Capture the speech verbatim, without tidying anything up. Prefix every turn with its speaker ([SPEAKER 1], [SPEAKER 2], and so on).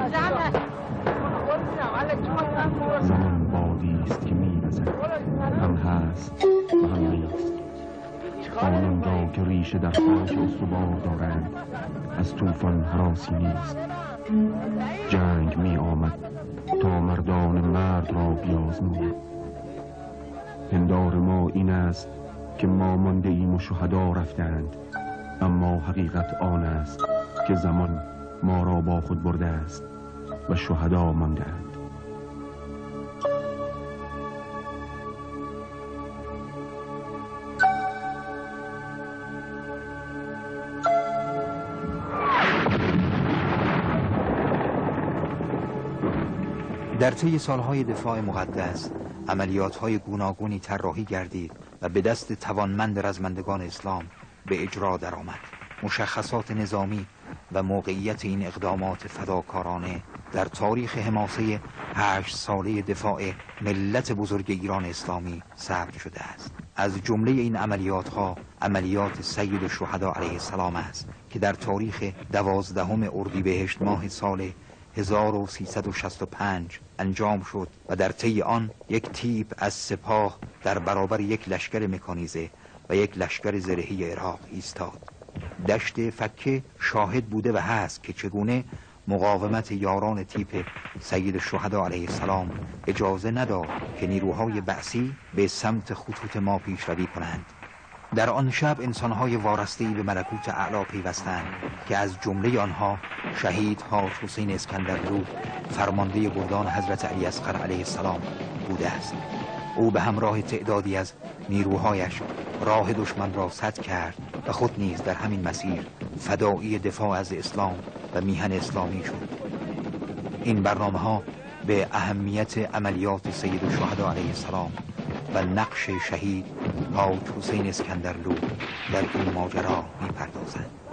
[SPEAKER 1] زمان بادی است که می‌وزد، هم هست و هم نیست. آنان را که ریشه در خاک استوار دارند از طوفان هراسی نیست. جنگ می آمد تا مردان مرد را بیازماید. پندار ما این است که ما مانده ایم و شهدا رفتند، اما حقیقت آن است که زمان ما را با خود برده است و شهدا ماندند.
[SPEAKER 2] در طی سالهای دفاع مقدس عملیات‌های گوناگونی طراحی گردید و به دست توانمند رزمندگان اسلام به اجرا درآمد. مشخصات نظامی و موقعیت این اقدامات فداکارانه در تاریخ حماسه هشت ساله دفاع ملت بزرگ ایران اسلامی ثبت شده است. از جمله این عملیات‌ها عملیات سید الشهدا علیه السلام است که در تاریخ دوازدهم اردیبهشت ماه سال هزار و سیصد و شصت و پنج انجام شد و در طی آن یک تیپ از سپاه در برابر یک لشکر مکانیزه و یک لشکر زرهی عراق ایستاد. دشت فکه شاهد بوده و هست که چگونه مقاومت یاران تیپ سید الشهدا علیه السلام اجازه نداد که نیروهای بعثی به سمت خطوط ما پیشروی کنند. در آن شب انسانهای وارسته‌ای به ملکوت اعلی پیوستند که از جمله آنها شهید حاج حسین اسکندرلو فرمانده گردان حضرت علی اصغر علیه السلام بوده است. او به همراه تعدادی از نیروهایش راه دشمن را سد کرد و خود نیز در همین مسیر فدایی دفاع از اسلام و میهن اسلامی شد. این برنامه ها به اهمیت عملیات سید الشهدا علیه السلام و نقش شهید حاج حسین اسکندرلو در این ماجرا می‌پردازند.